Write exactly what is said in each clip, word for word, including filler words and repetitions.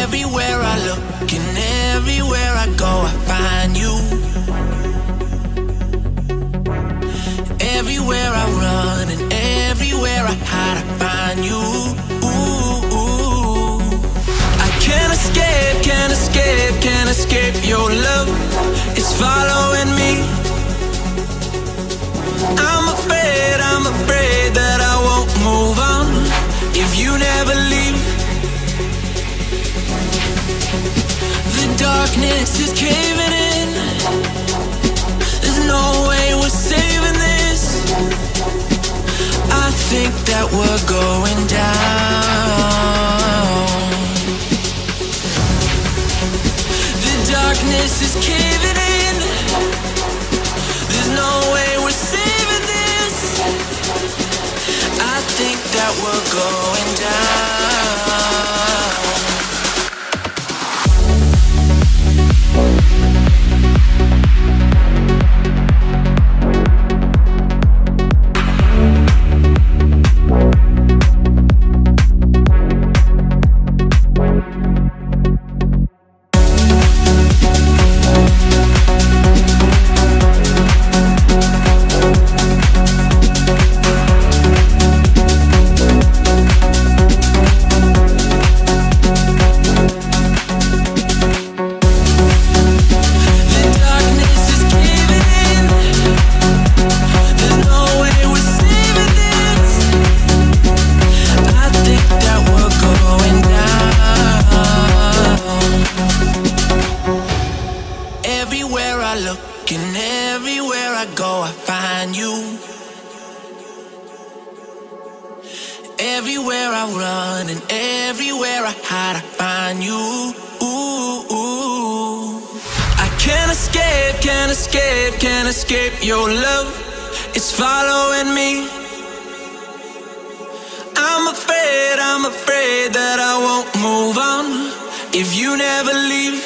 Everywhere I look and everywhere I go, I find you. Everywhere I run and everywhere I hide, I find you. Ooh, ooh. I can't escape, can't escape, can't escape your love. It's following me. I'm afraid, I'm afraid that I won't move on if you never leave. The darkness is caving in. There's no way we're saving this. I think that we're going down. The darkness is caving in. There's no way we're saving this. I think that we're going down. Everywhere I run and everywhere I hide, I find you. Ooh, ooh. I can't escape, can't escape, can't escape your love. It's following me. I'm afraid, I'm afraid that I won't move on if you never leave.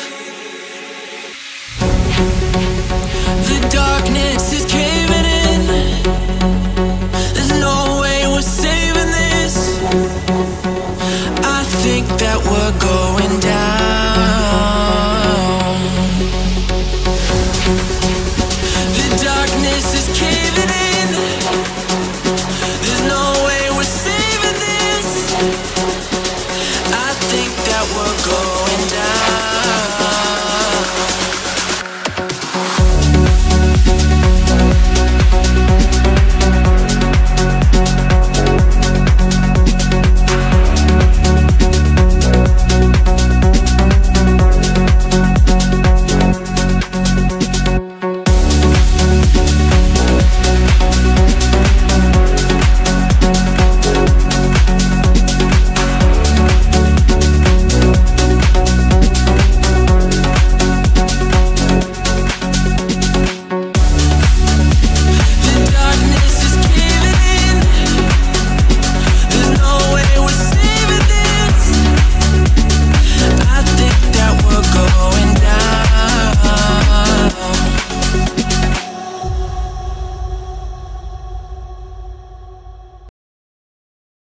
The darkness is caving in. There's no way we're saving this. I think that we're going down. The darkness is caving in. There's no way we're saving this. I think that we're going down.